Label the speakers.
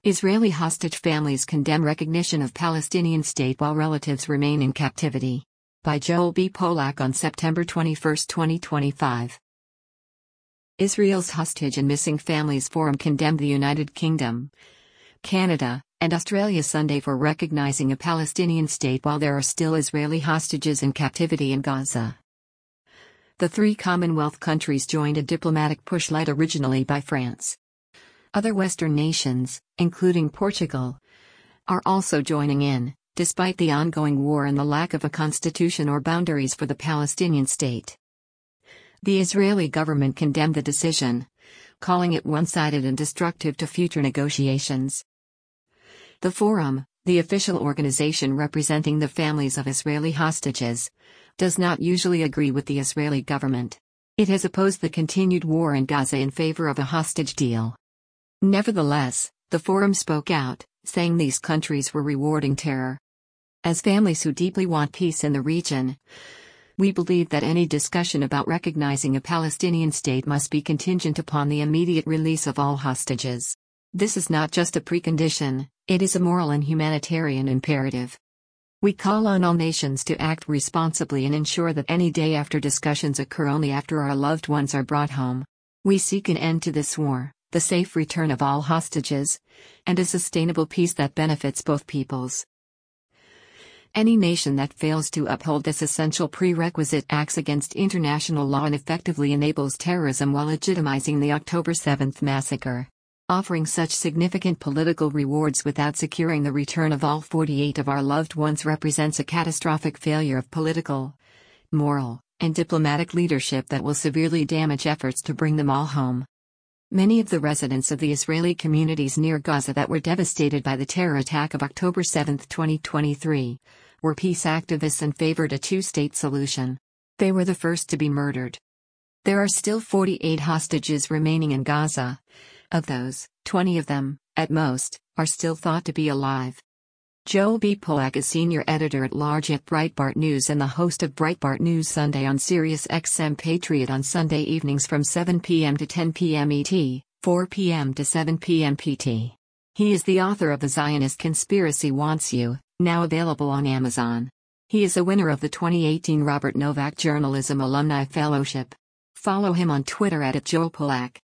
Speaker 1: Israeli hostage families condemn recognition of Palestinian state while relatives remain in captivity. By Joel B. Polak on September 21, 2025. Israel's Hostage and Missing Families Forum condemned the United Kingdom, Canada, and Australia Sunday for recognizing a Palestinian state while there are still Israeli hostages in captivity in Gaza. The three Commonwealth countries joined a diplomatic push led originally by France. Other Western nations, including Portugal, are also joining in, despite the ongoing war and the lack of a constitution or boundaries for the Palestinian state. The Israeli government condemned the decision, calling it one-sided and destructive to future negotiations. The Forum, the official organization representing the families of Israeli hostages, does not usually agree with the Israeli government. It has opposed the continued war in Gaza in favor of a hostage deal. Nevertheless, the Forum spoke out, saying these countries were rewarding terror. As families who deeply want peace in the region, we believe that any discussion about recognizing a Palestinian state must be contingent upon the immediate release of all hostages. This is not just a precondition, it is a moral and humanitarian imperative. We call on all nations to act responsibly and ensure that any day after discussions occur only after our loved ones are brought home. We seek an end to this war, the safe return of all hostages, and a sustainable peace that benefits both peoples. Any nation that fails to uphold this essential prerequisite acts against international law and effectively enables terrorism while legitimizing the October 7th massacre. Offering such significant political rewards without securing the return of all 48 of our loved ones represents a catastrophic failure of political, moral, and diplomatic leadership that will severely damage efforts to bring them all home. Many of the residents of the Israeli communities near Gaza that were devastated by the terror attack of October 7, 2023, were peace activists and favored a two-state solution. They were the first to be murdered. There are still 48 hostages remaining in Gaza. Of those, 20 of them, at most, are still thought to be alive. Joel B. Polak is senior editor-at-large at Breitbart News and the host of Breitbart News Sunday on Sirius XM Patriot on Sunday evenings from 7 p.m. to 10 p.m. ET, 4 p.m. to 7 p.m. PT. He is the author of The Zionist Conspiracy Wants You, now available on Amazon. He is a winner of the 2018 Robert Novak Journalism Alumni Fellowship. Follow him on Twitter @JoelPolak.